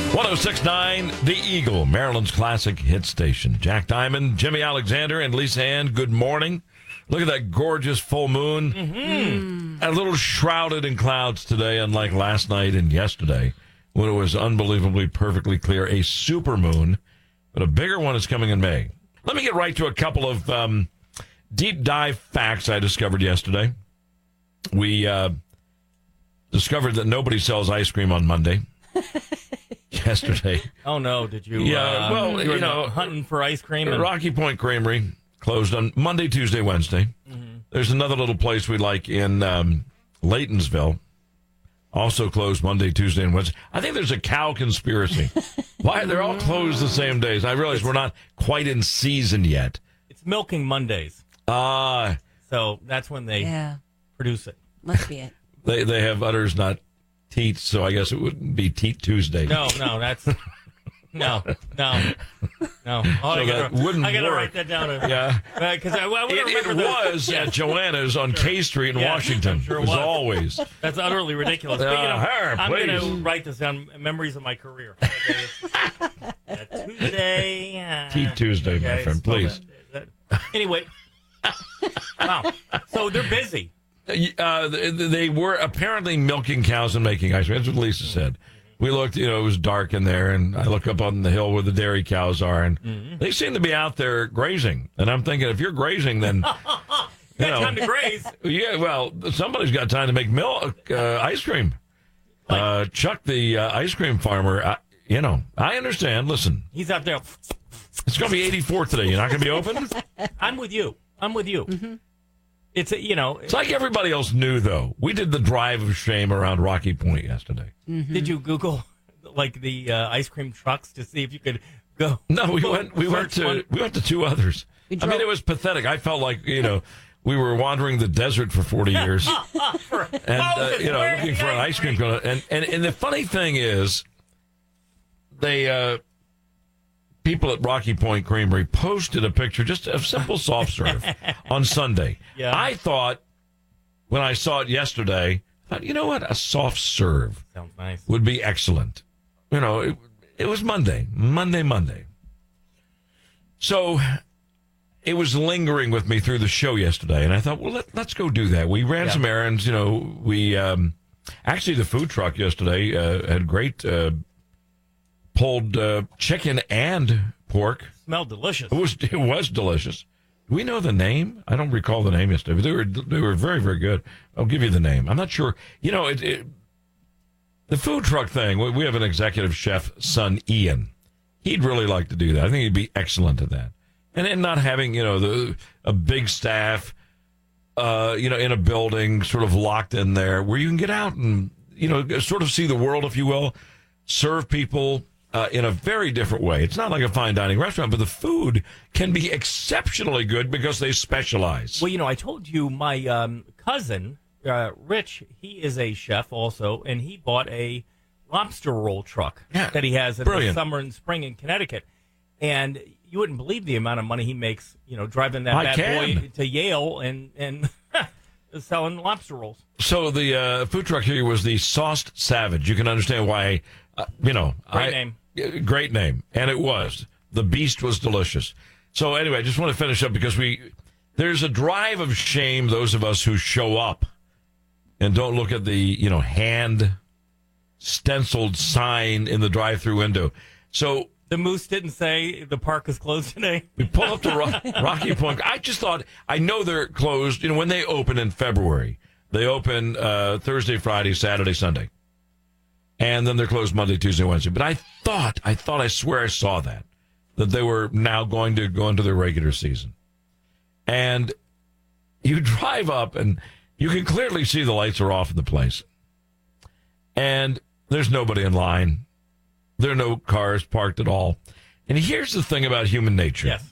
106.9 The Eagle, Maryland's classic hit station. Jack Diamond, Jimmy Alexander, and Lisa Ann, good morning. Look at that gorgeous full moon. Mm-hmm. A little shrouded in clouds today, unlike last night and yesterday, when it was unbelievably perfectly clear. A super moon, but a bigger one is coming in May. Let me get right to a couple of deep dive facts I discovered yesterday. We discovered that nobody sells ice cream on Monday. Yesterday. Oh, no. Did you? Yeah, well, you know, hunting for ice cream. Rocky Point Creamery closed on Monday, Tuesday, Wednesday. Mm-hmm. There's another little place we like in Laytonsville. Also closed Monday, Tuesday, and Wednesday. I think there's a cow conspiracy. Why? They're all closed the same days. I realize we're not quite in season yet. It's Milking Mondays. So that's when they produce it. Must be it. They have udders, not teats, so I guess it wouldn't be Teat Tuesday. No, that's... No. Oh, So I gotta write that down. Yeah. Because I it was at Joanna's on K Street in Washington. Sure it was always. That's utterly ridiculous. I'm going to write this down, memories of my career. Tuesday. Teat Tuesday, my friend, please. Anyway. Wow. So they're busy. They were apparently milking cows and making ice cream. That's what Lisa said. We looked, it was dark in there, and I look up on the hill where the dairy cows are, and they seem to be out there grazing. And I'm thinking, if you're grazing, then... you got time to graze. Yeah, well, somebody's got time to make milk, ice cream. Chuck, the ice cream farmer, I understand. Listen. He's out there. It's going to be 84 today. You're not going to be open? I'm with you. Mm-hmm. It's it's like everybody else knew, though. We did the drive of shame around Rocky Point yesterday. Mm-hmm. Did you Google like the ice cream trucks to see if you could go? No, we went to two others. I mean, it was pathetic. I felt like we were wandering the desert for 40 years, and looking for an ice cream cone. And the funny thing is, they. People at Rocky Point Creamery posted a picture, just a simple soft serve, on Sunday. Yeah. I thought, when I saw it yesterday, you know what? A soft serve sounds nice. Would be excellent. It was Monday. So it was lingering with me through the show yesterday, and I thought, well, let's go do that. We ran some errands. We actually, the food truck yesterday had great... pulled chicken and pork. Smelled delicious. It was delicious. Do we know the name? I don't recall the name yesterday, but they were very, very good. I'll give you the name. I'm not sure. The food truck thing, we have an executive chef, son Ian. He'd really like to do that. I think he'd be excellent at that. And not having, a big staff, in a building sort of locked in there where you can get out and, sort of see the world, if you will, serve people in a very different way. It's not like a fine dining restaurant, but the food can be exceptionally good because they specialize. Well, I told you my cousin, Rich, he is a chef also, and he bought a lobster roll truck that he has in the summer and spring in Connecticut. And you wouldn't believe the amount of money he makes, driving that boy to Yale and selling lobster rolls. So the food truck here was the Sauced Savage. You can understand why, Great name. Great name. And it was. The beast was delicious. So anyway, I just want to finish up because there's a drive of shame, those of us who show up and don't look at the, hand stenciled sign in the drive-through window. So the Moose didn't say the park is closed today. We pull up to Rocky Point. I just thought, I know they're closed, when they open in February. They open Thursday, Friday, Saturday, Sunday. And then they're closed Monday, Tuesday, Wednesday. But I swear I saw that they were now going to go into their regular season. And you drive up and you can clearly see the lights are off in the place. And there's nobody in line. There are no cars parked at all. And here's the thing about human nature. Yes.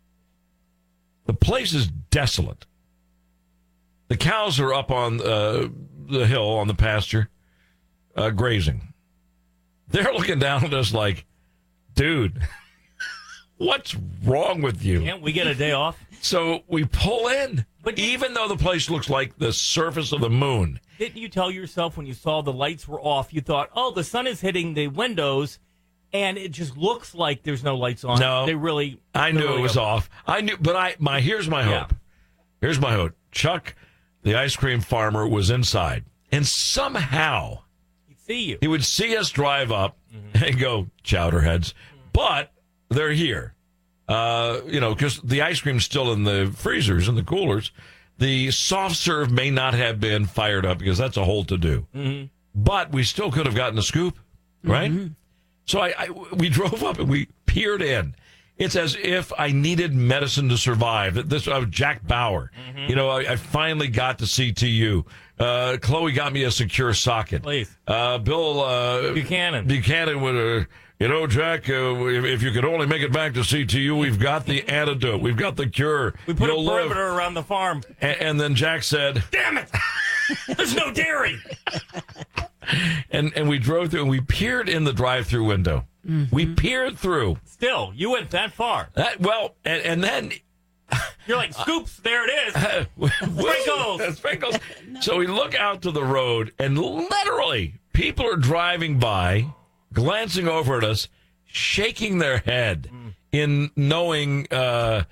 The place is desolate. The cows are up on the hill, on the pasture, grazing. They're looking down at us like, dude, what's wrong with you? Can't we get a day off? So we pull in, but even though the place looks like the surface of the moon. Didn't you tell yourself when you saw the lights were off, you thought, oh, the sun is hitting the windows, And it just looks like there's no lights on. No. I knew it was off. I knew, but here's my hope. Here's my hope. Chuck, the ice cream farmer, was inside. And somehow he'd see you. He would see us drive up and go, chowderheads. But they're here. Because the ice cream's still in the freezers and the coolers. The soft serve may not have been fired up because that's a whole to-do. Mm-hmm. But we still could have gotten a scoop, right? Mm-hmm. So we drove up and we peered in. It's as if I needed medicine to survive. I was Jack Bauer. Mm-hmm. I finally got to CTU. Chloe got me a secure socket. Please. Bill Buchanan would, Jack, if you could only make it back to CTU, we've got the antidote. We've got the cure. We put a perimeter around the farm. And then Jack said, damn it! There's no dairy! And we drove through and we peered in the drive-through window. Mm-hmm. We peered through. Still, you went that far. And then you're like, scoops, there it is. Sprinkles. No. So we look out to the road and literally people are driving by, glancing over at us, shaking their head in knowing, I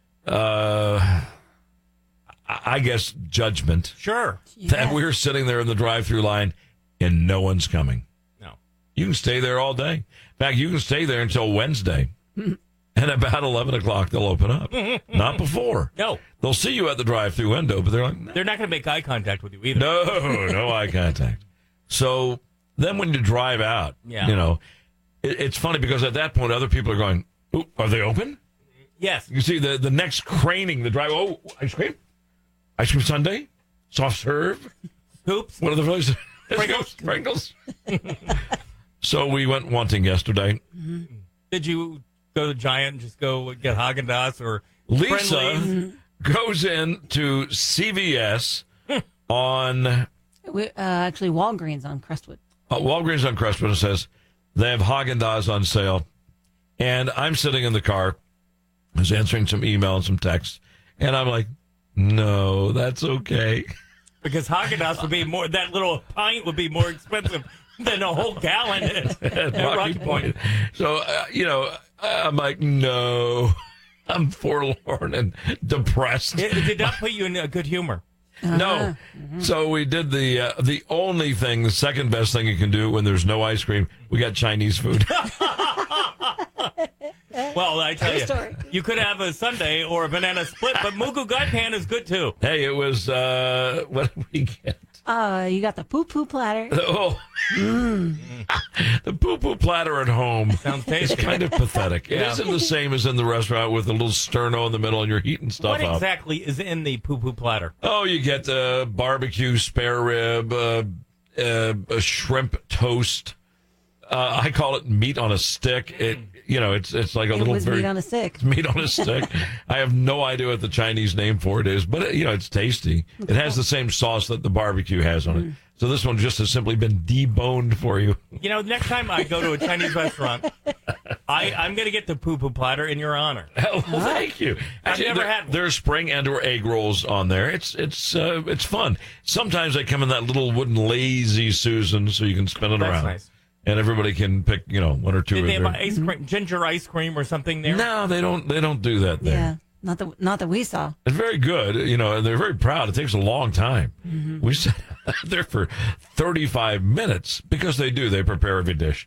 guess, judgment. Sure. That we're sitting there in the drive-through line and no one's coming. No. You can stay there all day. In fact, you can stay there until Wednesday. And about 11 o'clock, they'll open up. Not before. No. They'll see you at the drive-through window, but they're like, no. They're not going to make eye contact with you either. No eye contact. So then when you drive out, it's funny because at that point, other people are going, ooh, are they open? Yes. You see the next craning, the drive, ice cream? Ice cream sundae? Soft serve? Scoops? What are the flavors? Sprinkles. So we went wanting yesterday. Mm-hmm. Did you go to Giant and just go get Haagen-Dazs or Lisa Friendly's? Goes into CVS on... actually, Walgreens on Crestwood. Walgreens on Crestwood, and says they have Haagen-Dazs on sale. And I'm sitting in the car. I was answering some email and some texts. And I'm like, no, that's okay. Because Haagen-Dazs would be more, that little pint would be more expensive than a whole gallon at Rocky Point. So, I'm like, no, I'm forlorn and depressed. It did not put you in a good humor. No. Mm-hmm. So we did the only thing, the second best thing you can do when there's no ice cream. We got Chinese food. Well, I tell you, you could have a sundae or a banana split, but Mugu Gaipan is good too. Hey, it was, what did we get? You got the poo-poo platter. Oh. The poo-poo platter at home. Sounds tasty. It's kind of pathetic. It isn't the same as in the restaurant with a little sterno in the middle and you're heating stuff up. What exactly is in the poo-poo platter? Oh, you get barbecue spare rib, a shrimp toast. I call it meat on a stick. It's like a little meat on a stick. Meat on a stick. I have no idea what the Chinese name for it is, but it's tasty. It has the same sauce that the barbecue has on it. So this one just has simply been deboned for you. Next time I go to a Chinese restaurant, I'm going to get the poo-poo platter in your honor. Well, thank you. Actually, I've never had one. There's spring and/or egg rolls on there. It's fun. Sometimes they come in that little wooden Lazy Susan, so you can spin it around. That's nice. And everybody can pick, one or two. Did they have ice cream, ginger ice cream or something there? No, they don't. They don't do that there. Yeah, not that we saw. It's very good, and they're very proud. It takes a long time. Mm-hmm. We sat there for 35 minutes because they do. They prepare every dish,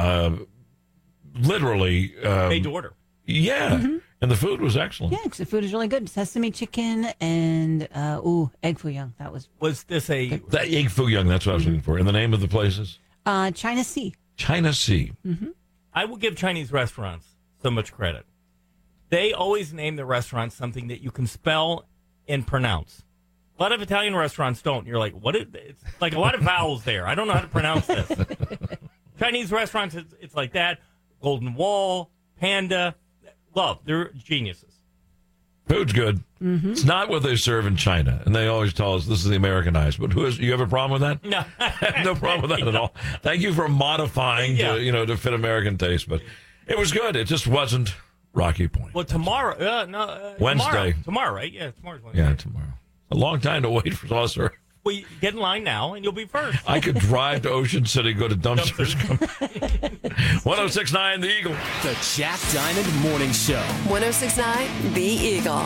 literally. Made to order. Yeah, and the food was excellent. Yeah, because the food is really good. Sesame chicken and egg foo young. That was. Was this that egg foo young? That's what I was looking for. And the name of the places. China Sea. China Sea. Mm-hmm. I will give Chinese restaurants so much credit. They always name the restaurant something that you can spell and pronounce. A lot of Italian restaurants don't. You're like, what? It's like a lot of vowels there. I don't know how to pronounce this. Chinese restaurants, it's like that. Golden Wall, Panda. They're geniuses. Food's good. Mm-hmm. It's not what they serve in China. And they always tell us this is the Americanized. But you have a problem with that? No. No problem with that at all. Thank you for modifying to fit American taste. But it was good. It just wasn't Rocky Point. Well, tomorrow. Wednesday. Tomorrow, right? Yeah, tomorrow's Wednesday. Yeah, tomorrow. A long time to wait for saucer. Well, you get in line now, and you'll be first. I could drive to Ocean City, go to Dumpsters. 106.9 The Eagle. The Jack Diamond Morning Show. 106.9 The Eagle.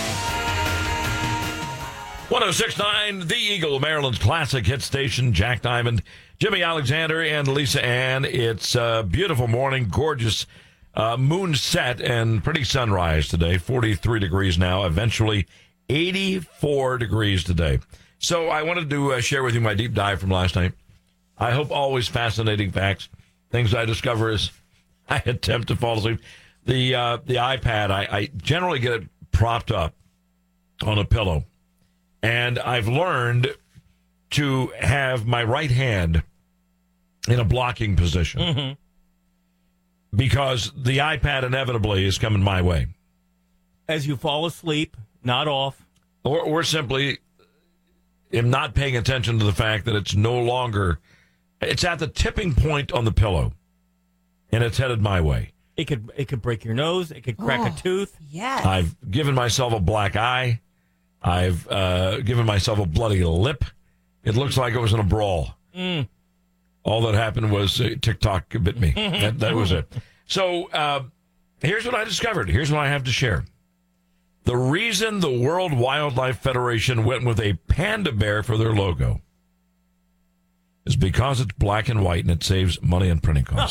106.9 The Eagle, Maryland's classic hit station. Jack Diamond, Jimmy Alexander, and Lisa Ann. It's a beautiful morning, gorgeous moon set, and pretty sunrise today. 43 degrees now, eventually 84 degrees today. So I wanted to share with you my deep dive from last night. I hope always fascinating facts, things I discover as I attempt to fall asleep. The iPad, I generally get it propped up on a pillow. And I've learned to have my right hand in a blocking position because the iPad inevitably is coming my way. As you fall asleep, not off. Or simply am not paying attention to the fact that it's no longer, it's at the tipping point on the pillow, and it's headed my way. It could break your nose. It could crack a tooth. Yes. I've given myself a black eye. I've given myself a bloody lip. It looks like it was in a brawl. All that happened was TikTok bit me. That was it. So here's what I discovered. Here's what I have to share. The reason the World Wildlife Federation went with a panda bear for their logo is because it's black and white and it saves money and printing costs.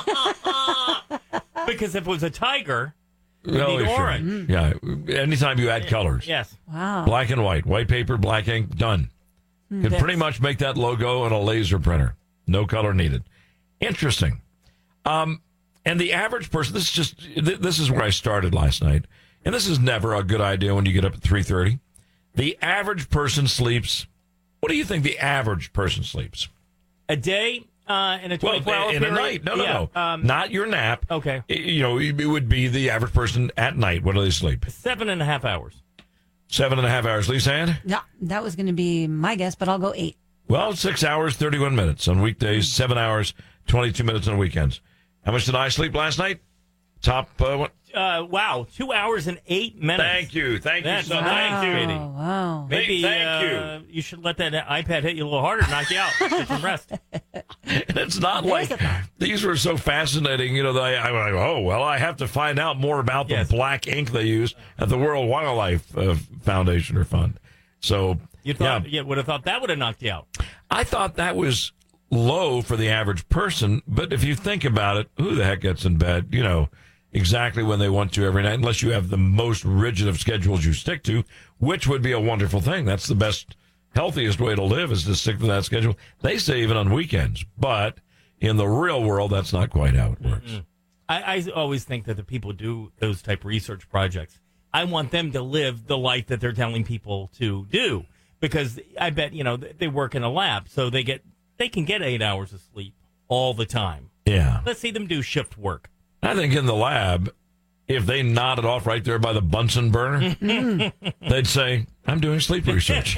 Because if it was a tiger, it would Oh, be sure. orange. Yeah, anytime you add colors. Yes. Wow. Black and white, white paper, black ink, done. Could pretty much make that logo on a laser printer. No color needed. Interesting. And the average person, this is where I started last night, and this is never a good idea when you get up at 3:30. The average person sleeps, what do you think the average person sleeps? A day in a 24-hour in period? a night. No. Not your nap. Okay. It would be the average person at night. What do they sleep? 7.5 hours. 7.5 hours. Lisa Ann? Yeah, that was going to be my guess, but I'll go 8. Well, 6 hours, 31 minutes on weekdays, 7 hours, 22 minutes on weekends. How much did I sleep last night? Top, what? Wow, 2 hours and 8 minutes. Thank you, son. Wow. Thank you. Wow. Maybe Thank you. You should let that iPad hit you a little harder, knock you out, get some rest. And it's not like these were so fascinating, that I went, I have to find out more about the black ink they use at the World Wildlife Foundation or Fund. So, You would have thought that would have knocked you out. I thought that was low for the average person, but if you think about it, who the heck gets in bed, exactly when they want to every night, unless you have the most rigid of schedules you stick to, which would be a wonderful thing. That's the best, healthiest way to live is to stick to that schedule. They say even on weekends, but in the real world, that's not quite how it works. I always think that the people do those type of research projects, I want them to live the life that they're telling people to do, because I bet, they work in a lab, so they can get 8 hours of sleep all the time. Yeah. Let's see them do shift work. I think in the lab, if they nodded off right there by the Bunsen burner, they'd say, I'm doing sleep research.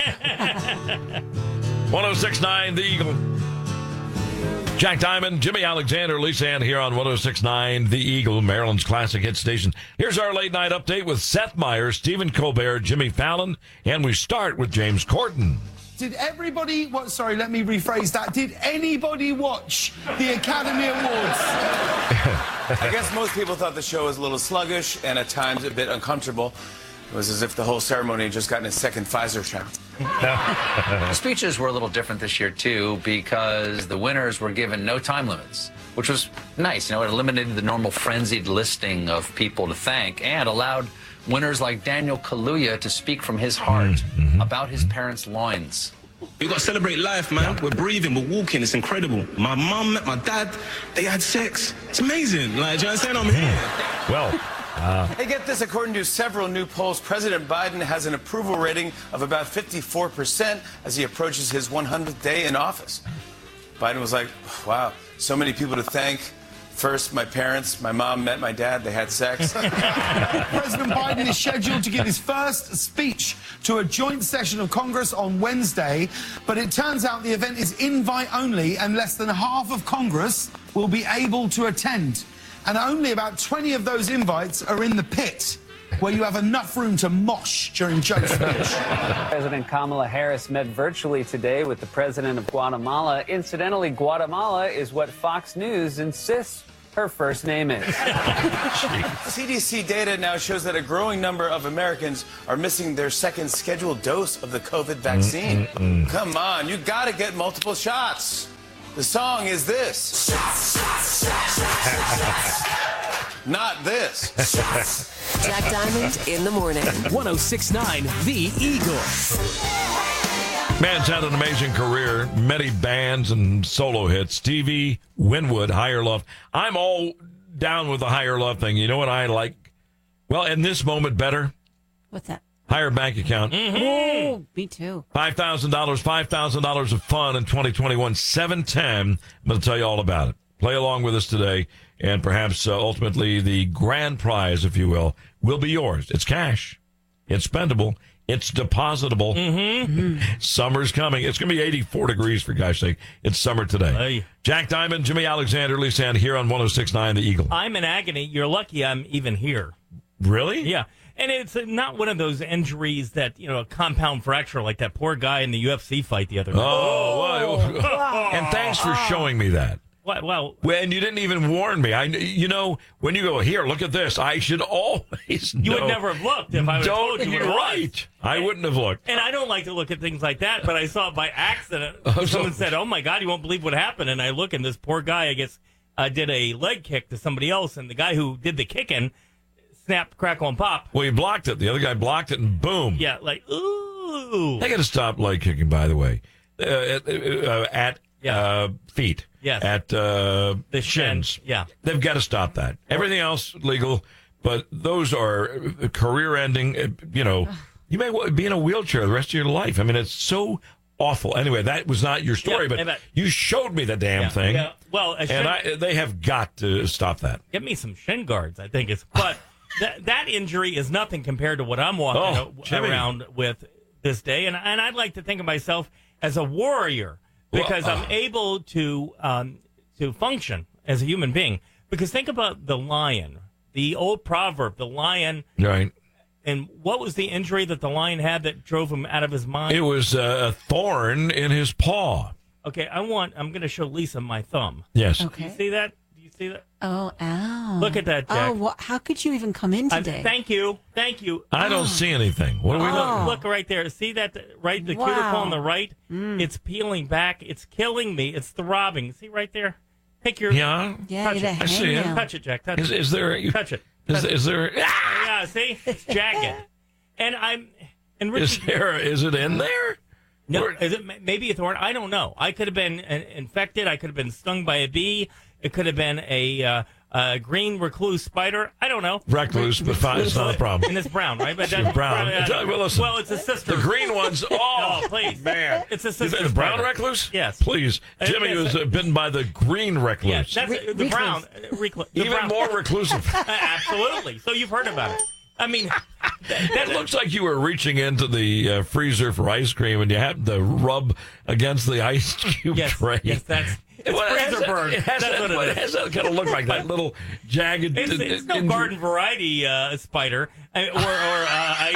106.9 The Eagle. Jack Diamond, Jimmy Alexander, Lisa Ann here on 106.9 The Eagle, Maryland's classic hit station. Here's our late night update with Seth Meyers, Stephen Colbert, Jimmy Fallon, and we start with James Corden. Did everybody, let me rephrase that. Did anybody watch the Academy Awards? I guess most people thought the show was a little sluggish and at times a bit uncomfortable. It was as if the whole ceremony had just gotten a second Pfizer shot. The speeches were a little different this year, too, because the winners were given no time limits, which was nice. It eliminated the normal frenzied listing of people to thank and allowed winners like Daniel Kaluuya to speak from his heart about his parents' loins. We got to celebrate life, man. We're breathing, we're walking. It's incredible. My mum met my dad. They had sex. It's amazing. Like, do you understand? I'm here. Well, Hey, get this. According to several new polls, President Biden has an approval rating of about 54% as he approaches his 100th day in office. Biden was like, wow, so many people to thank. First, my parents. My mom met my dad. They had sex. President Biden is scheduled to give his first speech to a joint session of Congress on Wednesday, but it turns out the event is invite only and less than half of Congress will be able to attend. And only about 20 of those invites are in the pit. where you have enough room to mosh during Joe's speech. President Kamala Harris met virtually today with the president of Guatemala. Incidentally, Guatemala is what Fox News insists her first name is. CDC data now shows that a growing number of Americans are missing their second scheduled dose of the COVID vaccine. Come on, you got to get multiple shots. The song is this. Not this. Jack Diamond in the morning. 106.9 The Eagle. Man's had an amazing career, many bands and solo hits. Stevie Winwood, Higher Love. I'm all down with the Higher Love thing. You know what I like? Well, in this moment, better. What's that? Higher bank account. Oh, me too. $5,000 of fun in 2021. 710. I'm going to tell you all about it. Play along with us today, and perhaps ultimately the grand prize, if you will be yours. It's cash. It's spendable. It's depositable. Summer's coming. It's going to be 84 degrees, for gosh sake. It's summer today. Hey. Jack Diamond, Jimmy Alexander, Lisa Ann here on 106.9 The Eagle. I'm in agony. You're lucky I'm even here. Really? Yeah. And it's not one of those injuries that, a compound fracture like that poor guy in the UFC fight the other day. And thanks for showing me that. Well, and you didn't even warn me. When you go, here, look at this, I should always know. You would never have looked if I would have told you what it was. Right. I wouldn't have looked. And I don't like to look at things like that, but I saw it by accident. Someone said, oh, my God, you won't believe what happened. And I look, and this poor guy, I guess, did a leg kick to somebody else, and the guy who did the kicking snapped, crackle, and pop. Well, he blocked it. The other guy blocked it, and boom. Yeah, like, ooh. They got to stop leg kicking, by the way, at feet. Yes. At the shins. Yeah. They've got to stop that. Everything else legal, but those are career-ending. You may be in a wheelchair the rest of your life. I mean, it's so awful. Anyway, that was not your story, but you showed me the damn thing. Yeah. Well, they have got to stop that. Get me some shin guards, I think it's. But that injury is nothing compared to what I'm walking around with this day, and I'd like to think of myself as a warrior. Because I'm able to function as a human being. Because think about the lion, the old proverb, the lion. Right. And what was the injury that the lion had that drove him out of his mind? It was a thorn in his paw. Okay, I'm going to show Lisa my thumb. Yes. Okay. Do you see that? See that? Oh, ow. Look at that, Jack. Oh, well, how could you even come in today? Thank you. I don't see anything. What do we look? Look right there. See that right? The cuticle on the right? It's peeling back. It's killing me. It's throbbing. See right there? Pick your... Yeah, touch it. I see it. Touch it, Jack. Touch it. Is there... Touch it. Is there... Yeah, see? It's jagged. And I'm... And Richie, is it in there? No, is it maybe a thorn? I don't know. I could have been infected. I could have been stung by a bee. It could have been a green recluse spider. I don't know. Recluse, but fine. It's not a problem. And it's brown, right? But it's brown. Well, it's a sister. The green ones. Oh, please. Man. It's a sister. The brown recluse? Yes. Please. Jimmy was bitten by the green recluse. Yes, that's the brown. Even more reclusive. Absolutely. So you've heard about it. I mean, that looks like you were reaching into the freezer for ice cream and you happened to rub against the ice cube tray. Yes, that's... It's freezer burn. It has that kind of look like that little jagged... It's no garden variety spider or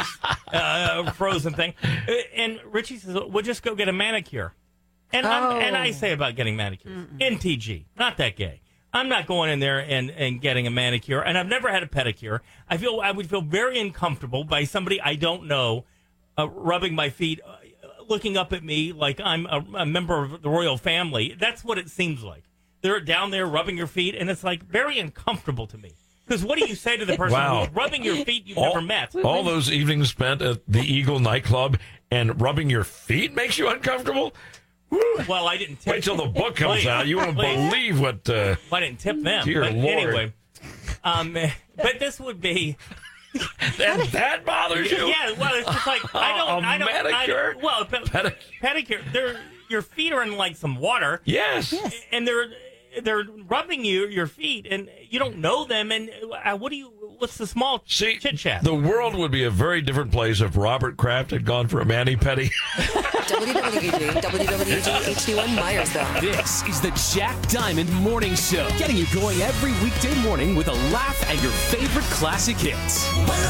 ice frozen thing. And Richie says, we'll just go get a manicure. And I say about getting manicures. NTG. Not that gay. I'm not going in there and getting a manicure. And I've never had a pedicure. I would feel very uncomfortable by somebody I don't know rubbing my feet, looking up at me like I'm a member of the royal family. That's what it seems like. They're down there rubbing your feet, and it's like very uncomfortable to me. Because what do you say to the person who's rubbing your feet you've never met? All those evenings spent at the Eagle nightclub and rubbing your feet makes you uncomfortable? Woo. Well, I didn't tip. Wait till the book comes out. You won't believe what... I didn't tip them. Dear but Lord. Anyway, but this would be... that bothers you? Yeah, well, it's just like, manicure? Pedicure. Your feet are in like some water. Yes. And they're rubbing your feet, and you don't know them. And what's the small chit chat? The world would be a very different place if Robert Kraft had gone for a mani-pedi. WWED HD1 Myersville. This is the Jack Diamond Morning Show, getting you going every weekday morning with a laugh and your favorite classic hits.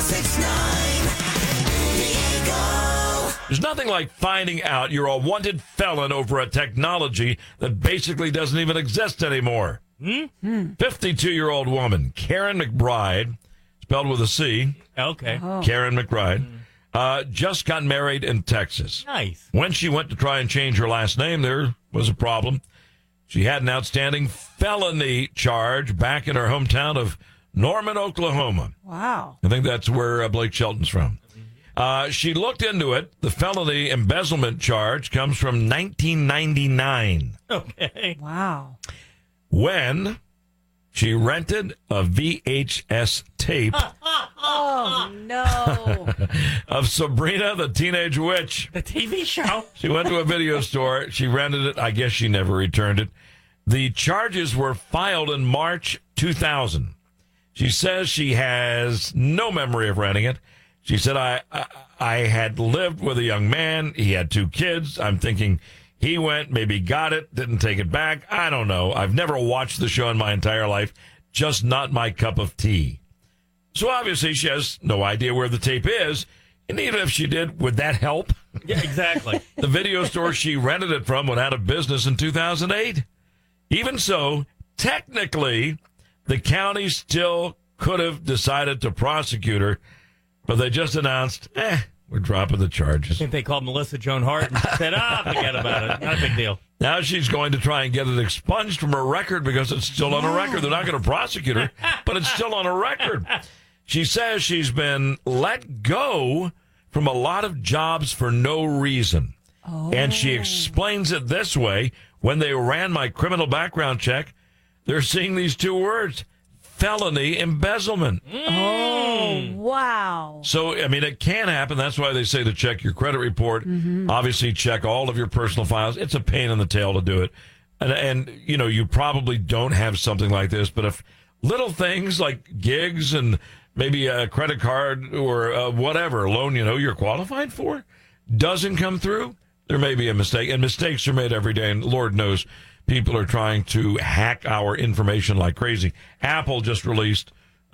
106.9 The Eagle. There's nothing like finding out you're a wanted felon over a technology that basically doesn't even exist anymore. 52-year-old woman, Karen McBride, spelled with a C. Okay. Oh. Karen McBride, just got married in Texas. Nice. When she went to try and change her last name, there was a problem. She had an outstanding felony charge back in her hometown of Norman, Oklahoma. Wow. I think that's where Blake Shelton's from. She looked into it. The felony embezzlement charge comes from 1999. Okay. Wow. When she rented a VHS tape Oh, no. of Sabrina the Teenage Witch. The TV show. She went to a video store. She rented it. I guess she never returned it. The charges were filed in March 2000. She says she has no memory of renting it. She said, I had lived with a young man. He had 2 kids. I'm thinking he went, maybe got it, didn't take it back. I don't know. I've never watched the show in my entire life. Just not my cup of tea. So obviously she has no idea where the tape is. And even if she did, would that help? Yeah, exactly. The video store she rented it from went out of business in 2008. Even so, technically, the county still could have decided to prosecute her, but they just announced, we're dropping the charges. I think they called Melissa Joan Hart and said, forget about it. Not a big deal. Now she's going to try and get it expunged from her record because it's still on a record. They're not going to prosecute her, but it's still on a record. She says she's been let go from a lot of jobs for no reason. Oh. And she explains it this way. When they ran my criminal background check, they're seeing these 2 words, felony embezzlement. Oh, wow. So, I mean, it can happen. That's why they say to check your credit report. Mm-hmm. Obviously, check all of your personal files. It's a pain in the tail to do it. And, you know, you probably don't have something like this, but if little things like gigs and maybe a credit card or whatever, a loan, you know, you're qualified for, doesn't come through, there may be a mistake. And mistakes are made every day, and Lord knows people are trying to hack our information like crazy. Apple just released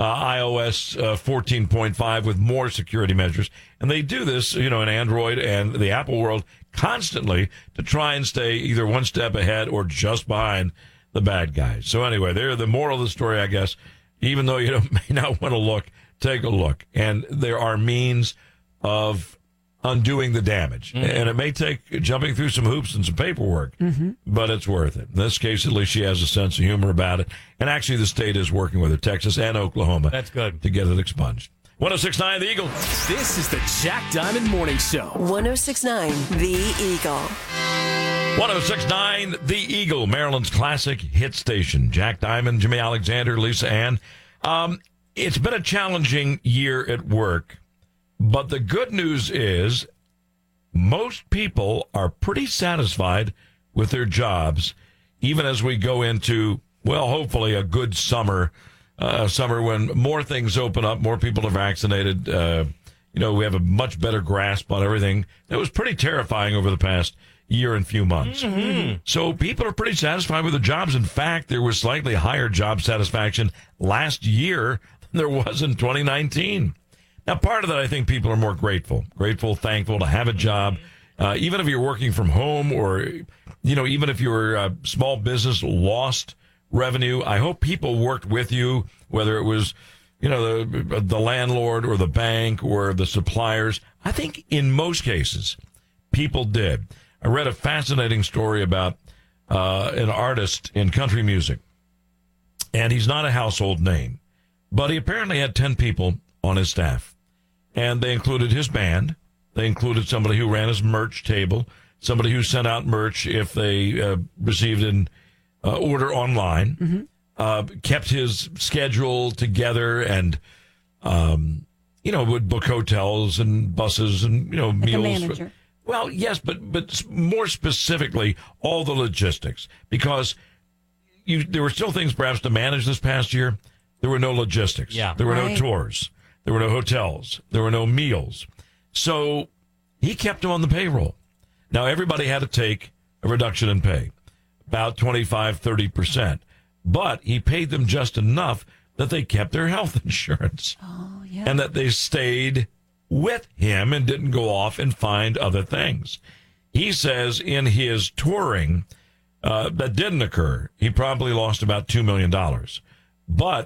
iOS 14.5 with more security measures. And they do this, you know, in Android and the Apple world constantly to try and stay either one step ahead or just behind the bad guys. So anyway, they're the moral of the story, I guess. Even though you may not want to look, take a look. And there are means of undoing the damage. Mm-hmm. And it may take jumping through some hoops and some paperwork, but it's worth it. In this case, at least she has a sense of humor about it. And actually, the state is working with her, Texas and Oklahoma. That's good. To get it expunged. 106.9 The Eagle. This is the Jack Diamond Morning Show. 106.9 The Eagle. 106.9 The Eagle, Maryland's classic hit station. Jack Diamond, Jimmy Alexander, Lisa Ann. It's been a challenging year at work, but the good news is most people are pretty satisfied with their jobs, even as we go into, well, hopefully a good summer, summer when more things open up, more people are vaccinated. You know, we have a much better grasp on everything. That was pretty terrifying over the past year and few months. Mm-hmm. So people are pretty satisfied with their jobs. In fact, there was slightly higher job satisfaction last year than there was in 2019. Now, part of that, I think people are more grateful, thankful to have a job. Even if you're working from home or, you know, even if your small business lost revenue, I hope people worked with you, whether it was, you know, the landlord or the bank or the suppliers. I think in most cases, people did. I read a fascinating story about an artist in country music, and he's not a household name, but he apparently had 10 people on his staff, and they included his band. They included somebody who ran his merch table, somebody who sent out merch if they received an order online, kept his schedule together, and you know, would book hotels and buses and, you know, like meals. A manager. Well, yes, but more specifically, all the logistics, because there were still things perhaps to manage this past year. There were no logistics. Yeah. There were no tours. There were no hotels. There were no meals. So he kept them on the payroll. Now, everybody had to take a reduction in pay, about 25, 30%. But he paid them just enough that they kept their health insurance. Oh, yeah. And that they stayed with him and didn't go off and find other things. He says in his touring, that didn't occur. He probably lost about $2 million. But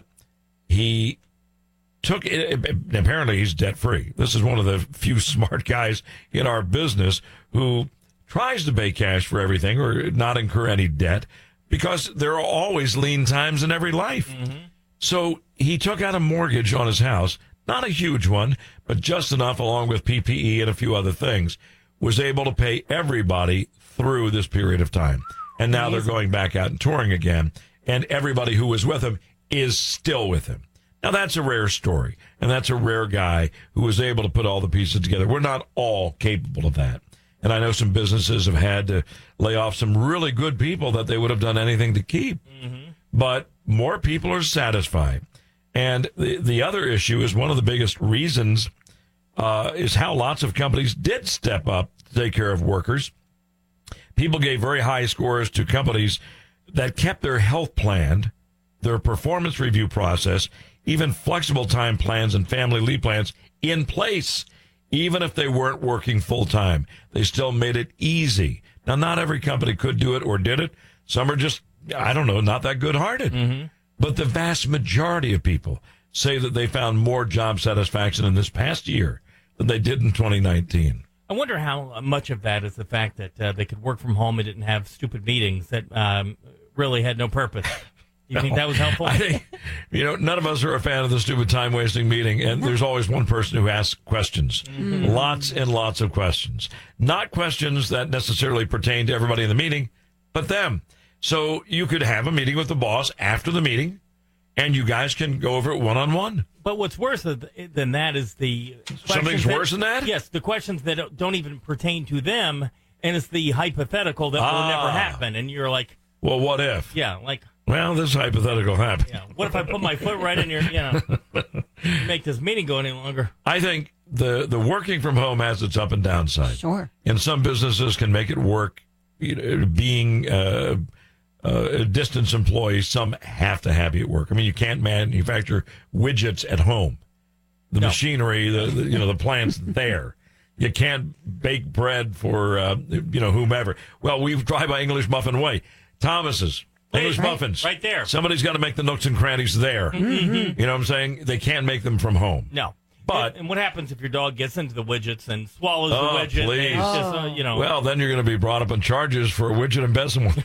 he took it. Apparently, he's debt-free. This is one of the few smart guys in our business who tries to pay cash for everything or not incur any debt because there are always lean times in every life. Mm-hmm. So he took out a mortgage on his house, not a huge one, but just enough along with PPE and a few other things, was able to pay everybody through this period of time. And now they're going back out and touring again. And everybody who was with him is still with him. Now, that's a rare story. And that's a rare guy who was able to put all the pieces together. We're not all capable of that. And I know some businesses have had to lay off some really good people that they would have done anything to keep. Mm-hmm. But more people are satisfied. And the other issue is one of the biggest reasons is how lots of companies did step up to take care of workers. People gave very high scores to companies that kept their health plan, their performance review process, even flexible time plans and family leave plans in place, even if they weren't working full time. They still made it easy. Now, not every company could do it or did it. Some are just, I don't know, not that good-hearted. Mm-hmm. But the vast majority of people say that they found more job satisfaction in this past year than they did in 2019. I wonder how much of that is the fact that they could work from home and didn't have stupid meetings that really had no purpose. You think that was helpful? I think, none of us are a fan of the stupid time-wasting meeting, and there's always one person who asks questions. Mm-hmm. Lots and lots of questions. Not questions that necessarily pertain to everybody in the meeting, but them. So you could have a meeting with the boss after the meeting, and you guys can go over it one-on-one. But what's worse than that is the something's worse than that? Yes, the questions that don't even pertain to them, and it's the hypothetical that will never happen. And you're like, well, what if? Yeah, like, well, this hypothetical happened. Yeah, what if I put my foot right in your, make this meeting go any longer? I think the working from home has its up and down side. Sure. And some businesses can make it work, being a distance employee. Some have to have you at work. I mean, you can't manufacture widgets at home. The machinery, the plant's there. You can't bake bread for, whomever. Well, we drive by English Muffin Way. Thomas's. English muffins. Right there. Somebody's got to make the nooks and crannies there. Mm-hmm. You know what I'm saying? They can't make them from home. No. But and what happens if your dog gets into the widgets and swallows the widget? Please. Just, Well, then you're going to be brought up on charges for widget embezzlement.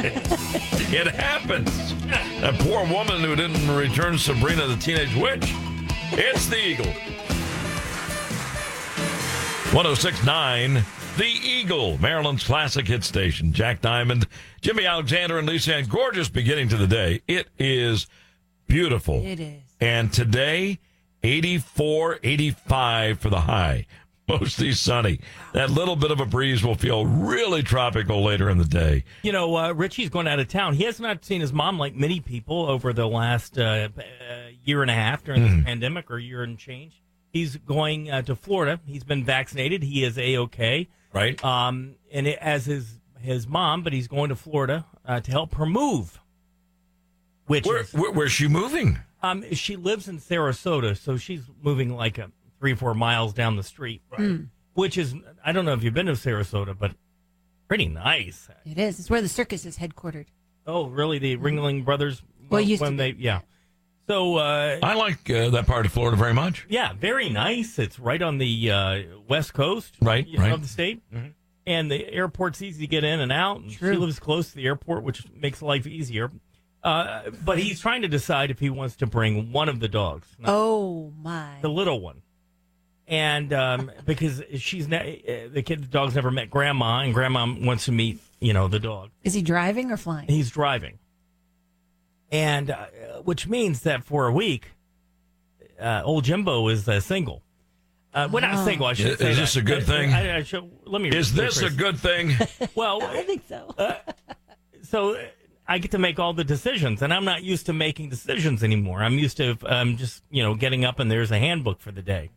It happens. That poor woman who didn't return Sabrina the Teenage Witch. It's the Eagle. 106.9, The Eagle, Maryland's classic hit station. Jack Diamond, Jimmy Alexander, and Lisa Ann. Gorgeous beginning to the day. It is beautiful. It is. And today, 84, 85 for the high. Mostly sunny. That little bit of a breeze will feel really tropical later in the day. Richie's going out of town. He has not seen his mom like many people over the last year and a half during this pandemic, or year and change. He's going to Florida. He's been vaccinated. He is A-OK. Right. As his mom, but he's going to Florida to help her move. Where's she moving? She lives in Sarasota, so she's moving like 3 or 4 miles down the street. Right. Which is, I don't know if you've been to Sarasota, but pretty nice. It is. It's where the circus is headquartered. Oh, really? The Ringling Brothers? Well, yeah. So I like that part of Florida very much. Yeah, very nice. It's right on the west coast of the state. Mm-hmm. And the airport's easy to get in and out. And True. She lives close to the airport, which makes life easier. But he's trying to decide if he wants to bring one of the dogs. Oh, my. The little one. And because the dog's never met Grandma, and Grandma wants to meet, the dog. Is he driving or flying? He's driving. And which means that for a week, old Jimbo is single. Well, not single, I should say. Is this a good thing? Is this a good thing? Well, I think so. So I get to make all the decisions, and I'm not used to making decisions anymore. I'm used to just, getting up and there's a handbook for the day.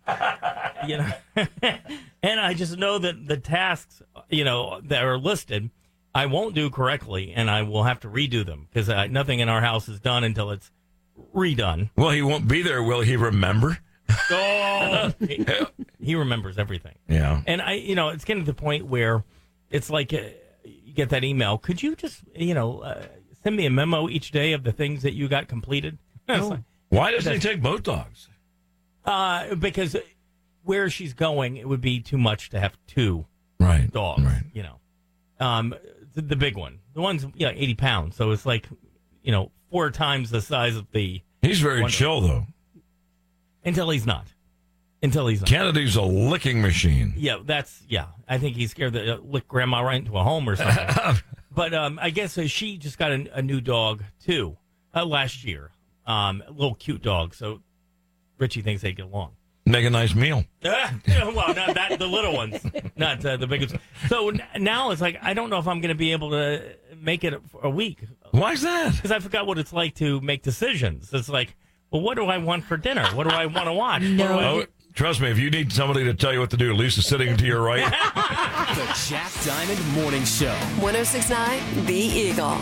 And I just know that the tasks, that are listed, I won't do correctly, and I will have to redo them because nothing in our house is done until it's redone. Well, he won't be there. Will he remember? Oh, he remembers everything. Yeah. And it's getting to the point where it's like you get that email. Could you just, send me a memo each day of the things that you got completed? Like, why doesn't he take both dogs? Because where she's going, it would be too much to have two dogs. Right. The big one, the one's 80 pounds, so it's like 4 times the size of the. He's very chill though. Until he's not. Kennedy's a licking machine. Yeah, I think he's scared to lick grandma right into a home or something. But I guess she just got a new dog too last year. A little cute dog. So Richie thinks they get along. Make a nice meal. Well, not that, the little ones, not the biggest. So now it's like I don't know if I'm going to be able to make it a week. Why is that? Because I forgot what it's like to make decisions. It's like, well, what do I want for dinner? What do I want to watch? No. Trust me, if you need somebody to tell you what to do, Lisa's sitting to your right. The Jack Diamond Morning Show. 106.9 The Eagle.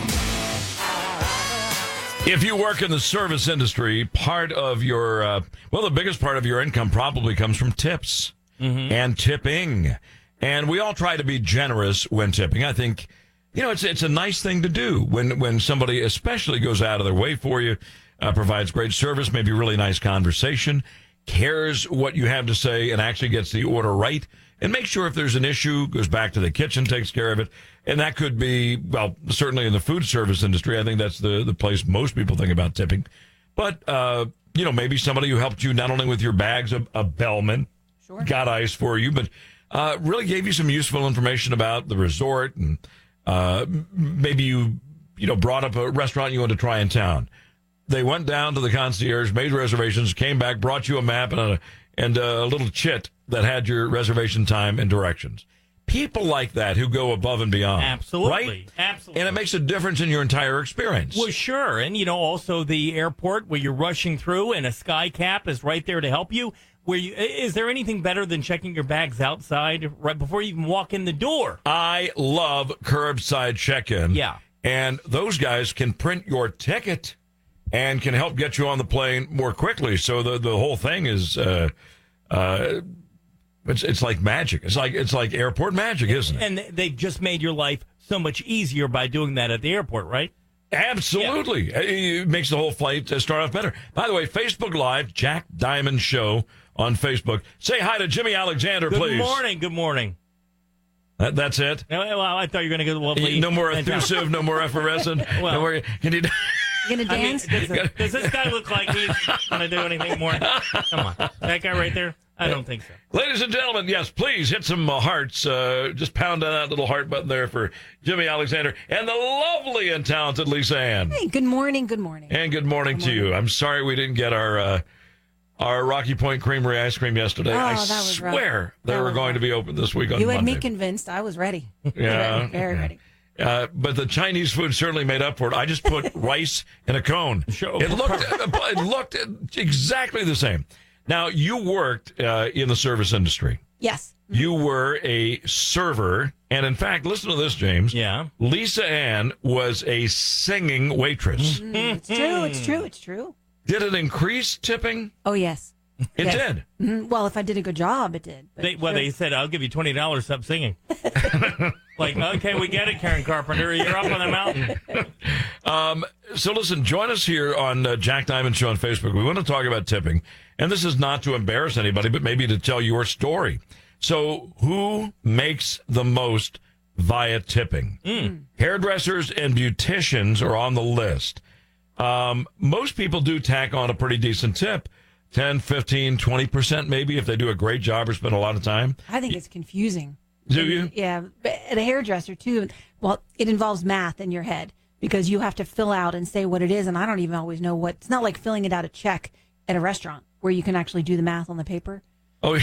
If you work in the service industry, part of your, the biggest part of your income probably comes from tips and tipping. And we all try to be generous when tipping. I think, it's a nice thing to do when somebody especially goes out of their way for you, provides great service, maybe really nice conversation, cares what you have to say, and actually gets the order right, and make sure if there's an issue, goes back to the kitchen, takes care of it. And that could be, certainly in the food service industry, I think that's the place most people think about tipping. But, maybe somebody who helped you not only with your bags, a bellman, got ice for you, but really gave you some useful information about the resort, and maybe you brought up a restaurant you wanted to try in town. They went down to the concierge, made reservations, came back, brought you a map and a little chit that had your reservation time and directions. People like that who go above and beyond. Absolutely. Right? Absolutely. And it makes a difference in your entire experience. Well, sure. And, also the airport where you're rushing through and a sky cap is right there to help you. Is there anything better than checking your bags outside right before you even walk in the door? I love curbside check-in. Yeah. And those guys can print your ticket and can help get you on the plane more quickly. So the whole thing is it's like magic. It's like airport magic, isn't it? And they've just made your life so much easier by doing that at the airport, right? Absolutely. Yeah. It makes the whole flight start off better. By the way, Facebook Live, Jack Diamond Show on Facebook. Say hi to Jimmy Alexander, please. Good morning. That's it? Well, I thought you were going to go to lovely. No more effusive, no more effervescent. Well, no more, can you... You gonna dance? Does this guy look like he's going to do anything more? Come on. That guy right there? I don't think so. Ladies and gentlemen, yes, please hit some hearts. Just pound on that little heart button there for Jimmy Alexander and the lovely and talented Lisa Ann. Hey, good morning. Good morning. And good morning to you. I'm sorry we didn't get our Rocky Point Creamery ice cream yesterday. I swear they were going to be open this week on Monday. You had me convinced. I was ready. Yeah. Very ready. But the Chinese food certainly made up for it. I just put rice in a cone. It looked exactly the same. Now, you worked in the service industry. Yes. You were a server. And in fact, listen to this, James. Yeah. Lisa Ann was a singing waitress. Mm-hmm. It's true. Did it increase tipping? Oh, yes. It did? Mm-hmm. Well, if I did a good job, it did. They said, I'll give you $20, stop singing. Like, okay, we get it, Karen Carpenter. You're up on the mountain. So listen, join us here on Jack Diamond Show on Facebook. We want to talk about tipping. And this is not to embarrass anybody, but maybe to tell your story. So who makes the most via tipping? Hairdressers and beauticians are on the list. Most people do tack on a pretty decent tip. 10, 15, 20% maybe if they do a great job or spend a lot of time. I think it's confusing. Do you? Yeah. At a hairdresser, too, well, it involves math in your head because you have to fill out and say what it is, and I don't even always know what. It's not like filling it out a check at a restaurant where you can actually do the math on the paper. Oh,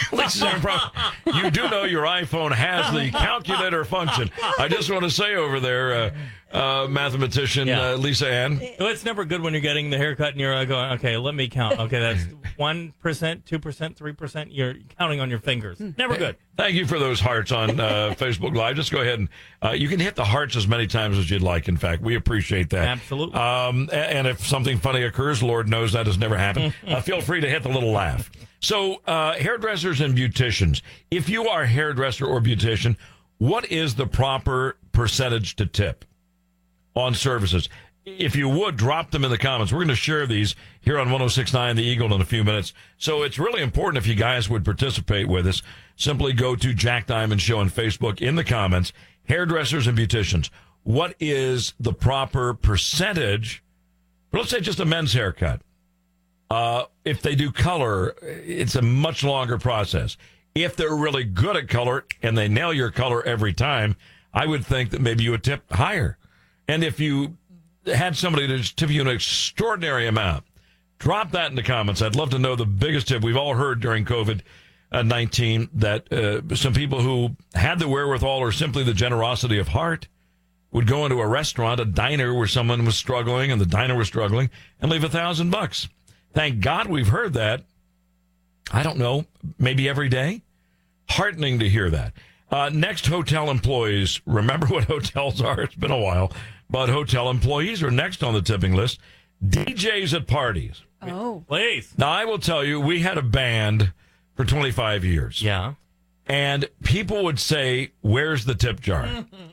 You do know your iPhone has the calculator function. I just want to say over there, mathematician Lisa Ann. So it's never good when you're getting the haircut and you're going, okay, let me count. Okay, that's 1%, 2%, 3%. You're counting on your fingers. Never good. Thank you for those hearts on Facebook Live. Just go ahead and you can hit the hearts as many times as you'd like. In fact, we appreciate that. Absolutely. And if something funny occurs, Lord knows that has never happened, feel free to hit the little laugh. So hairdressers and beauticians. If you are a hairdresser or beautician, what is the proper percentage to tip on services? If you would, drop them in the comments. We're going to share these here on 106.9 The Eagle in a few minutes. So it's really important if you guys would participate with us. Simply go to Jack Diamond Show on Facebook in the comments. Hairdressers and beauticians. What is the proper percentage? Let's say just a men's haircut. If they do color, it's a much longer process. If they're really good at color and they nail your color every time, I would think that maybe you would tip higher. And if you had somebody to tip you an extraordinary amount, drop that in the comments. I'd love to know the biggest tip. We've all heard during COVID-19 that some people who had the wherewithal or simply the generosity of heart would go into a restaurant, a diner where someone was struggling and the diner was struggling, and leave $1,000. Thank God we've heard that. I don't know, maybe every day. Heartening to hear that. Next, hotel employees. Remember what hotels are? It's been a while. But hotel employees are next on the tipping list. DJs at parties. Oh. Please. Now, I will tell you, we had a band for 25 years. Yeah. And people would say, where's the tip jar?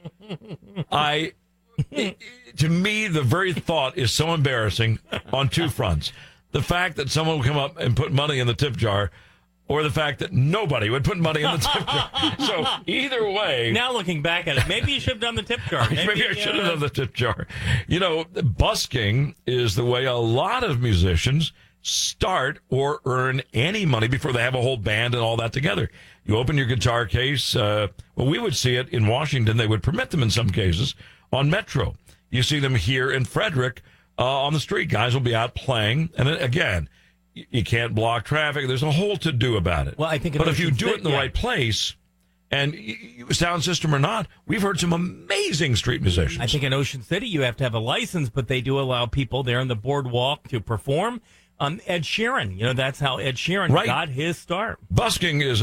To me, the very thought is so embarrassing on two fronts. The fact that someone would come up and put money in the tip jar, or the fact that nobody would put money in the tip jar. So either way. Now looking back at it, maybe you should have done the tip jar. Maybe I should have done the tip jar. You know, busking is the way a lot of musicians start or earn any money before they have a whole band and all that together. You open your guitar case. We would see it in Washington. They would permit them in some cases on Metro. You see them here in Frederick on the street. Guys will be out playing. And again, you can't block traffic. There's a whole to-do about it. Well, I think but if you do it in the right place, and sound system or not, we've heard some amazing street musicians. I think in Ocean City you have to have a license, but they do allow people there on the boardwalk to perform. Ed Sheeran, that's how Ed Sheeran got his start. Busking is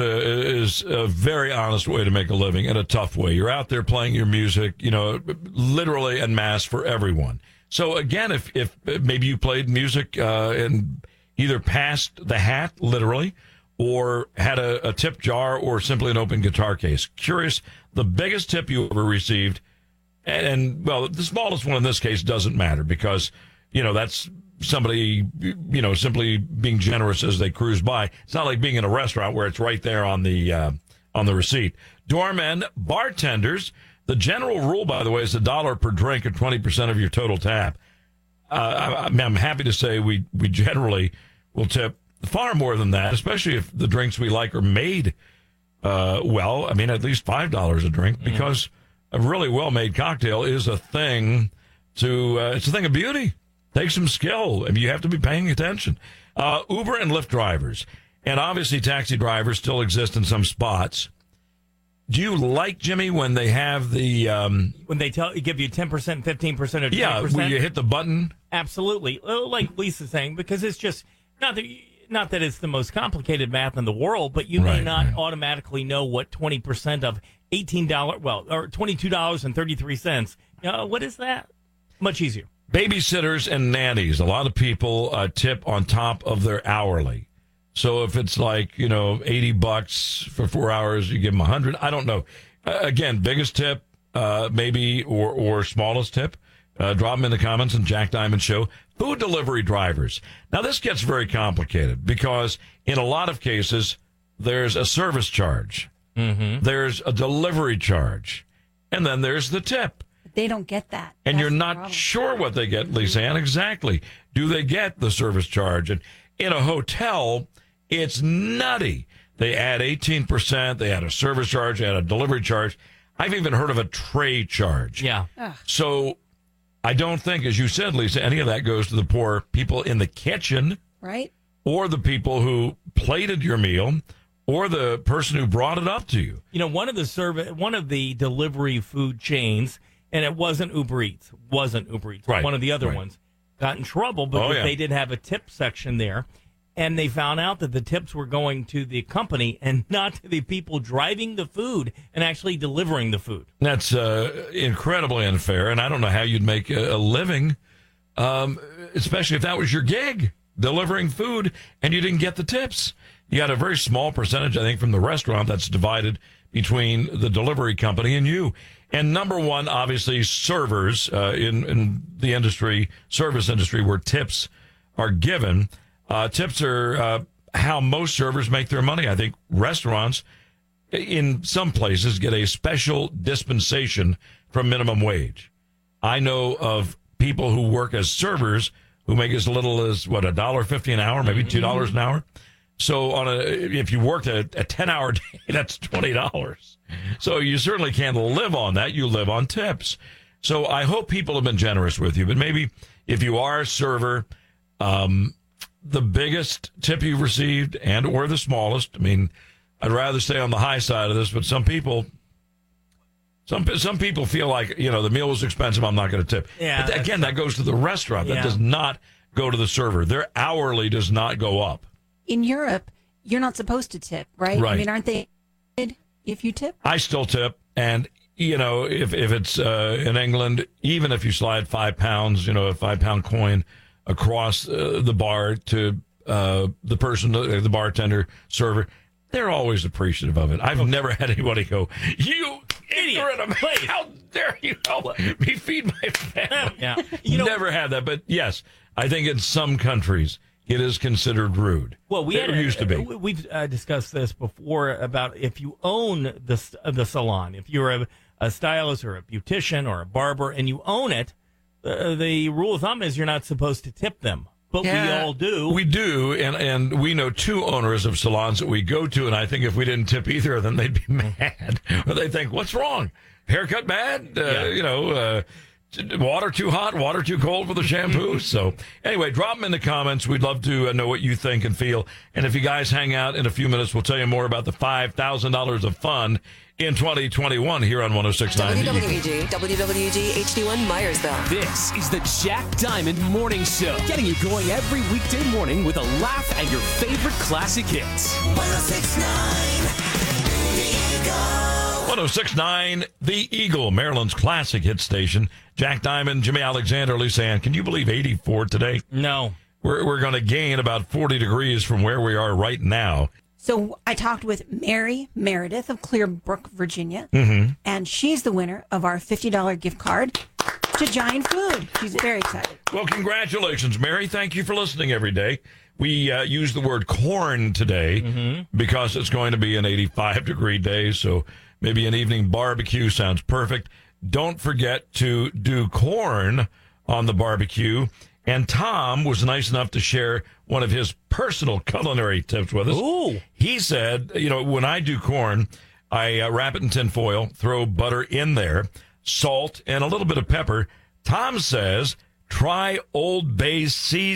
a very honest way to make a living and a tough way. You're out there playing your music, literally en masse for everyone. So again, if maybe you played music and either passed the hat, literally, or had a tip jar or simply an open guitar case. Curious, the biggest tip you ever received, and the smallest one in this case doesn't matter because, that's somebody, simply being generous as they cruise by. It's not like being in a restaurant where it's right there on the receipt. Doormen, bartenders, the general rule, by the way, is $1 per drink or 20% of your total tab. I'm happy to say we generally will tip far more than that, especially if the drinks we like are made at least $5 a drink, because a really well-made cocktail is a thing it's a thing of beauty. Takes some skill. You have to be paying attention. Uber and Lyft drivers, and obviously taxi drivers still exist in some spots. Do you like, Jimmy, when they have the when they give you 10%, 15%, or 20%? Yeah, when you hit the button. Absolutely, like Lisa's saying, because it's just not that it's the most complicated math in the world, but you may not automatically know what 20% of $18 or $22.33. What is that? Much easier. Babysitters and nannies. A lot of people tip on top of their hourly. So if it's like, $80 for 4 hours, you give them $100. I don't know. Again, biggest tip, maybe, or smallest tip. Drop them in the comments on Jack Diamond Show. Food delivery drivers. Now, this gets very complicated because in a lot of cases, there's a service charge. Mm-hmm. There's a delivery charge. And then there's the tip. They don't get that. And you're not sure what they get, Lisa Ann. Exactly. Do they get the service charge? And in a hotel, it's nutty. They add 18%. They add a service charge. They add a delivery charge. I've even heard of a tray charge. Yeah. So I don't think, as you said, Lisa, any of that goes to the poor people in the kitchen. Right. Or the people who plated your meal or the person who brought it up to you. You know, one of the delivery food chains, and it wasn't Uber Eats. Right. One of the other ones got in trouble because they didn't have a tip section there. And they found out that the tips were going to the company and not to the people driving the food and actually delivering the food. That's incredibly unfair, and I don't know how you'd make a living, especially if that was your gig, delivering food, and you didn't get the tips. You got a very small percentage, I think, from the restaurant that's divided between the delivery company and you. And number one, obviously, servers in the industry, service industry, where tips are given. Tips are how most servers make their money. I think restaurants, in some places, get a special dispensation from minimum wage. I know of people who work as servers who make as little as, $1.50 an hour, maybe $2 an hour. So if you worked a 10-hour day, that's $20. So you certainly can't live on that. You live on tips. So I hope people have been generous with you. But maybe if you are a server, the biggest tip you've received and or the smallest. I mean, I'd rather stay on the high side of this, but some people feel like, the meal was expensive, I'm not going to tip. Yeah, but again, that goes to the restaurant. That does not go to the server. Their hourly does not go up. In Europe, you're not supposed to tip, right? Right. I mean, aren't they if you tip? I still tip. And, if it's in England, even if you slide £5, a £5 coin across the bar to the person, the bartender, server, they're always appreciative of it. I've never had anybody go, "You ignorant, how dare you help me feed my family?" Yeah. Never had that. But yes, I think in some countries it is considered rude. Well, used to be. We've discussed this before about if you own the salon, if you're a stylist or a beautician or a barber and you own it, the rule of thumb is you're not supposed to tip them. But we all do. We do, and we know two owners of salons that we go to, and I think if we didn't tip either of them, they'd be mad. Or they'd think, what's wrong? Haircut bad? Water too hot? Water too cold for the shampoo? So anyway, drop them in the comments. We'd love to know what you think and feel. And if you guys hang out in a few minutes, we'll tell you more about the $5,000 of fun in 2021 here on 106.9. WWG HD1 Myersville. This is the Jack Diamond Morning Show, getting you going every weekday morning with a laugh and your favorite classic hits. 106.9 The Eagle. 106.9 The Eagle, Maryland's classic hit station. Jack Diamond, Jimmy Alexander, Lisa Ann. Can you believe 84 today? No. We're going to gain about 40 degrees from where we are right now. So I talked with Mary Meredith of Clearbrook, Virginia, and she's the winner of our $50 gift card to Giant Food. She's very excited. Well, congratulations, Mary. Thank you for listening every day. We use the word corn today because it's going to be an 85-degree day, so maybe an evening barbecue sounds perfect. Don't forget to do corn on the barbecue. And Tom was nice enough to share one of his personal culinary tips with us. Ooh. He said, when I do corn, I wrap it in tin foil, throw butter in there, salt, and a little bit of pepper. Tom says, try Old Bay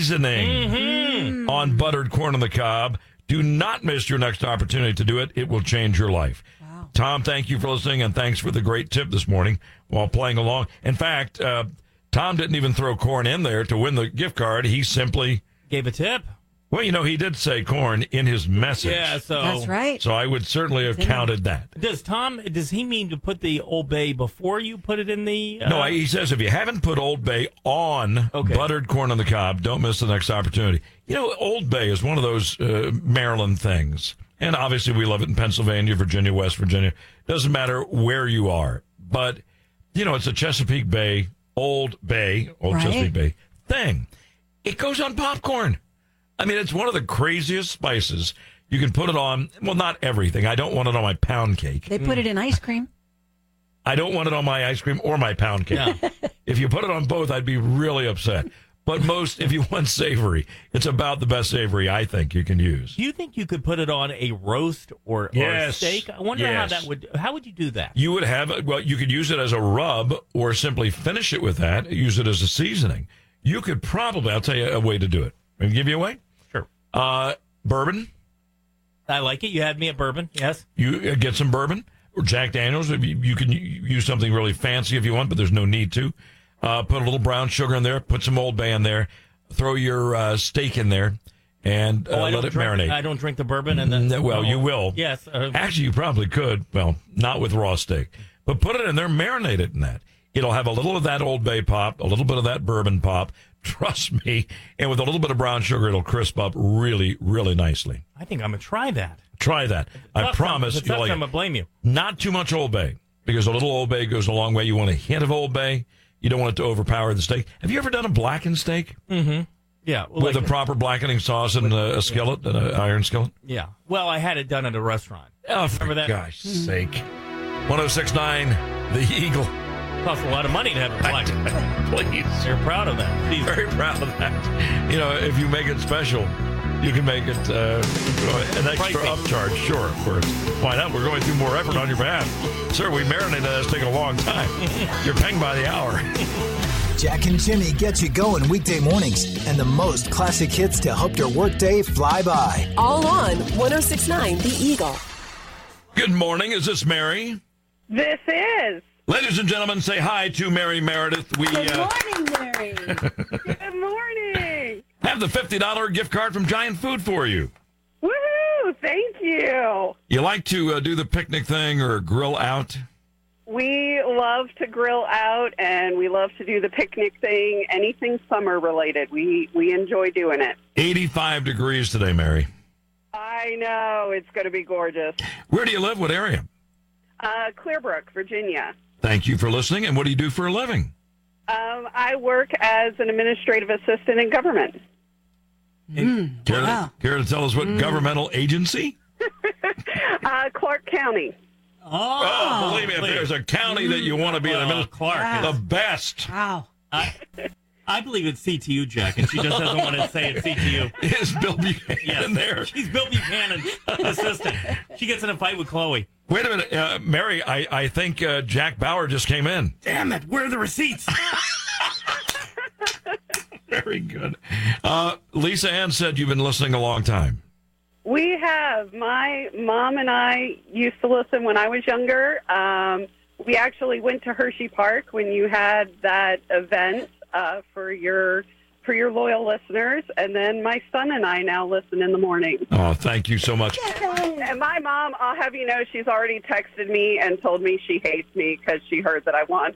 seasoning on buttered corn on the cob. Do not miss your next opportunity to do it. It will change your life. Wow. Tom, thank you for listening, and thanks for the great tip this morning while playing along. In fact, Tom didn't even throw corn in there to win the gift card. He simply gave a tip. Well, he did say corn in his message. Yeah, so that's right. So I would certainly have counted that. Does he mean to put the Old Bay before you put it in the... No, he says if you haven't put Old Bay on buttered corn on the cob, don't miss the next opportunity. Old Bay is one of those Maryland things. And obviously we love it in Pennsylvania, Virginia, West Virginia. Doesn't matter where you are. But, it's a Chesapeake Bay, Old Chesapeake Bay thing. It goes on popcorn. I mean, it's one of the craziest spices. You can put it on, well, not everything. I don't want it on my pound cake. They put it in ice cream. I don't want it on my ice cream or my pound cake. No. If you put it on both, I'd be really upset. But if you want savory, it's about the best savory I think you can use. Do you think you could put it on a roast or a steak? I wonder how would you do that? You would you could use it as a rub or simply finish it with that, use it as a seasoning. You could probably, I'll tell you a way to do it. Can I give you a way? Sure. Bourbon, I like it. You had me at bourbon, yes. You get some bourbon or Jack Daniels. You can use something really fancy if you want, but there's no need to. Put a little brown sugar in there. Put some Old Bay in there. Throw your steak in there. And let it marinate. I don't drink the bourbon. And then, well, you will. Yes. Actually, you probably could. Well, not with raw steak. But put it in there, marinate it in that. It'll have a little of that Old Bay pop, a little bit of that bourbon pop. Trust me. And with a little bit of brown sugar, it'll crisp up really, really nicely. I think I'm going to try that. Try that. I promise you'll like it. I'm going to blame you. Not too much Old Bay, because a little Old Bay goes a long way. You want a hint of Old Bay. You don't want it to overpower the steak. Have you ever done a blackened steak? Mm-hmm. Yeah. Well, with a proper blackening sauce and a skillet, an iron skillet? Yeah. Well, I had it done at a restaurant. Oh, for gosh sake. 106.9, The Eagle. Costs a lot of money to have it blackened. Please. You're proud of that. Please. Very proud of that. You know, if you make it special, you can make it an extra upcharge. Sure, of course. Why not? We're going through more effort on your behalf. Sir, we marinated that. It's taking a long time. You're paying by the hour. Jack and Jimmy get you going weekday mornings and the most classic hits to help your workday fly by. All on 106.9 The Eagle. Good morning. Is this Mary? This is. Ladies and gentlemen, say hi to Mary Meredith. Good morning, Mary. Good morning. Have the $50 gift card from Giant Food for you. Woohoo! Thank you. You like to do the picnic thing or grill out? We love to grill out, and we love to do the picnic thing, anything summer related. We enjoy doing it. 85 degrees today, Mary. I know. It's going to be gorgeous. Where do you live? What area? Clearbrook, Virginia. Thank you for listening. And what do you do for a living? I work as an administrative assistant in government. Care to tell us what governmental agency? Clark County. Oh, believe me, if there's a county that you want to be an administrator, Clark, the best. Wow. I believe it's CTU, Jack, and she just doesn't want to say it's CTU. Is Bill Buchanan there? She's Bill Buchanan's assistant. She gets in a fight with Chloe. Wait a minute, Mary, I think Jack Bauer just came in. Damn it, where are the receipts? Very good. Lisa Ann said you've been listening a long time. We have. My mom and I used to listen when I was younger. We actually went to Hershey Park when you had that event for your loyal listeners, and then my son and I now listen in the morning. Oh, thank you so much. And my mom, I'll have you know, she's already texted me and told me she hates me because she heard that I won.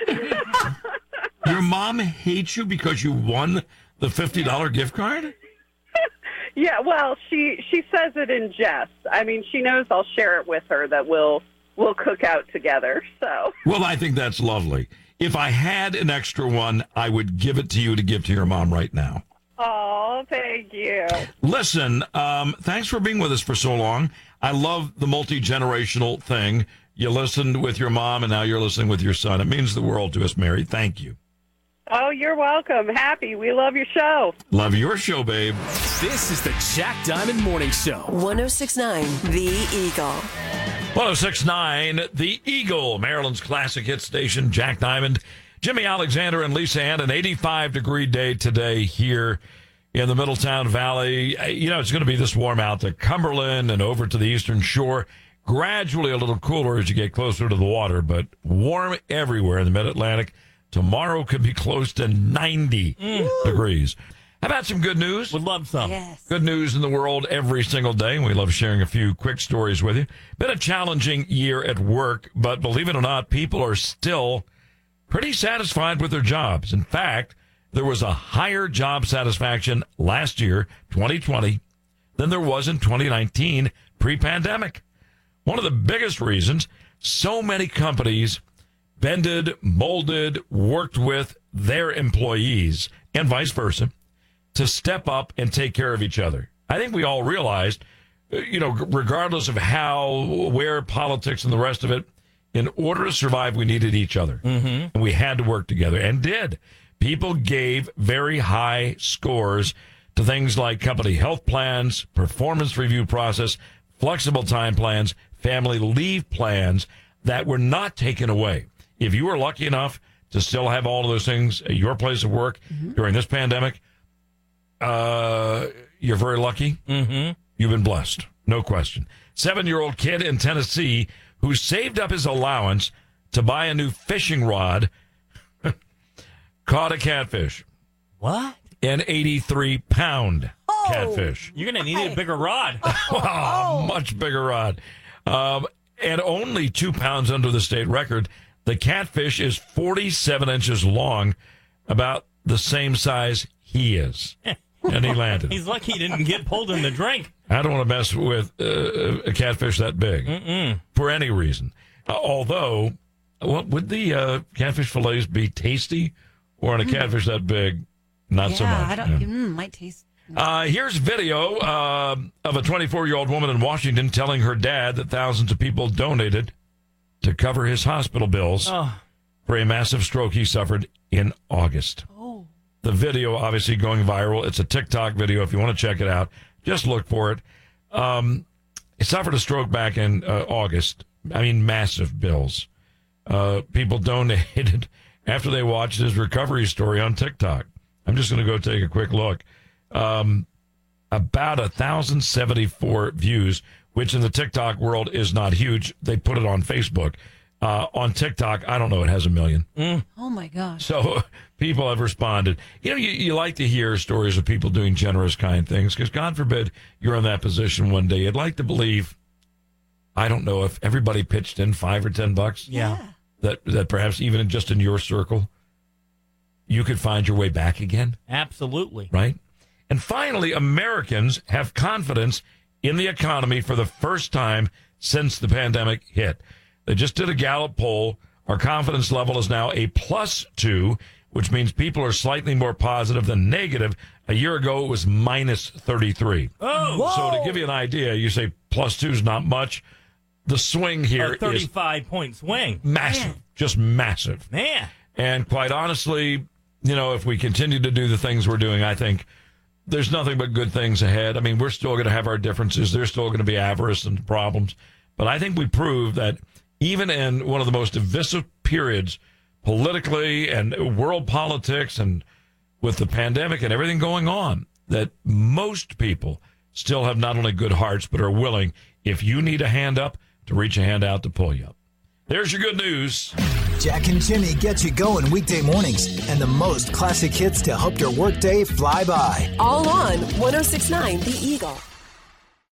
Your mom hates you because you won the $50 gift card? Yeah, well, she says it in jest. I mean, she knows I'll share it with her that we'll cook out together. So. Well, I think that's lovely. If I had an extra one, I would give it to you to give to your mom right now. Oh, thank you. Listen, thanks for being with us for so long. I love the multi-generational thing. You listened with your mom, and now you're listening with your son. It means the world to us, Mary. Thank you. Oh, you're welcome. Happy. We love your show. Love your show, babe. This is the Jack Diamond Morning Show. 106.9 The Eagle. 106.9 The Eagle, Maryland's classic hit station. Jack Diamond, Jimmy Alexander, and Lisa Ann. An 85-degree day today here in the Middletown Valley. You know, it's going to be this warm out to Cumberland and over to the Eastern Shore. Gradually a little cooler as you get closer to the water, but warm everywhere in the Mid-Atlantic. Tomorrow could be close to 90 degrees. How about some good news? Would love some. Yes. Good news in the world every single day, and we love sharing a few quick stories with you. Been a challenging year at work, but believe it or not, people are still pretty satisfied with their jobs. In fact, there was a higher job satisfaction last year, 2020, than there was in 2019, pre-pandemic. One of the biggest reasons, so many companies bended, molded, worked with their employees, and vice versa, to step up and take care of each other. I think we all realized, regardless of where politics and the rest of it, in order to survive, we needed each other. Mm-hmm. And we had to work together, and did. People gave very high scores to things like company health plans, performance review process, flexible time plans, family leave plans that were not taken away. If you were lucky enough to still have all of those things at your place of work during this pandemic, you're very lucky. Mm-hmm. You've been blessed. No question. 7-year-old kid in Tennessee who saved up his allowance to buy a new fishing rod caught a catfish. What? An 83-pound catfish. You're going to need a bigger rod. Much bigger rod. And only 2 pounds under the state record. The catfish is 47 inches long, about the same size he is. And he landed. He's lucky he didn't get pulled in the drink. I don't want to mess with a catfish that big for any reason. Although, would the catfish fillets be tasty? Or on a catfish that big, not so much. I don't, might taste. Here's video of a 24-year-old woman in Washington telling her dad that thousands of people donated to cover his hospital bills for a massive stroke he suffered in August. The video obviously going viral. It's a TikTok video. If you want to check it out, just look for it. He suffered a stroke back in August. I mean, massive bills. People donated after they watched his recovery story on TikTok. I'm just going to go take a quick look. About 1,074 views, which in the TikTok world is not huge. They put it on Facebook. On TikTok, I don't know, it has 1 million. Oh, my gosh. So people have responded. You know, you like to hear stories of people doing generous, kind things, because God forbid you're in that position one day. You'd like to believe, I don't know, if everybody pitched in $5 or $10. Yeah. That perhaps even just in your circle, you could find your way back again. Absolutely. Right? And finally, Americans have confidence in the economy for the first time since the pandemic hit. They just did a Gallup poll. Our confidence level is now a +2, which means people are slightly more positive than negative. A year ago, it was -33. Oh, whoa. So to give you an idea, you say +2 is not much. The swing here is a 35-point swing. Massive. Man. Just massive. Man. And quite honestly, you know, if we continue to do the things we're doing, I think there's nothing but good things ahead. I mean, we're still going to have our differences. There's still going to be avarice and problems. But I think we proved that even in one of the most divisive periods politically and world politics and with the pandemic and everything going on, that most people still have not only good hearts, but are willing, if you need a hand up, to reach a hand out to pull you up. There's your good news. Jack and Jimmy get you going weekday mornings and the most classic hits to help your workday fly by. All on 106.9 The Eagle.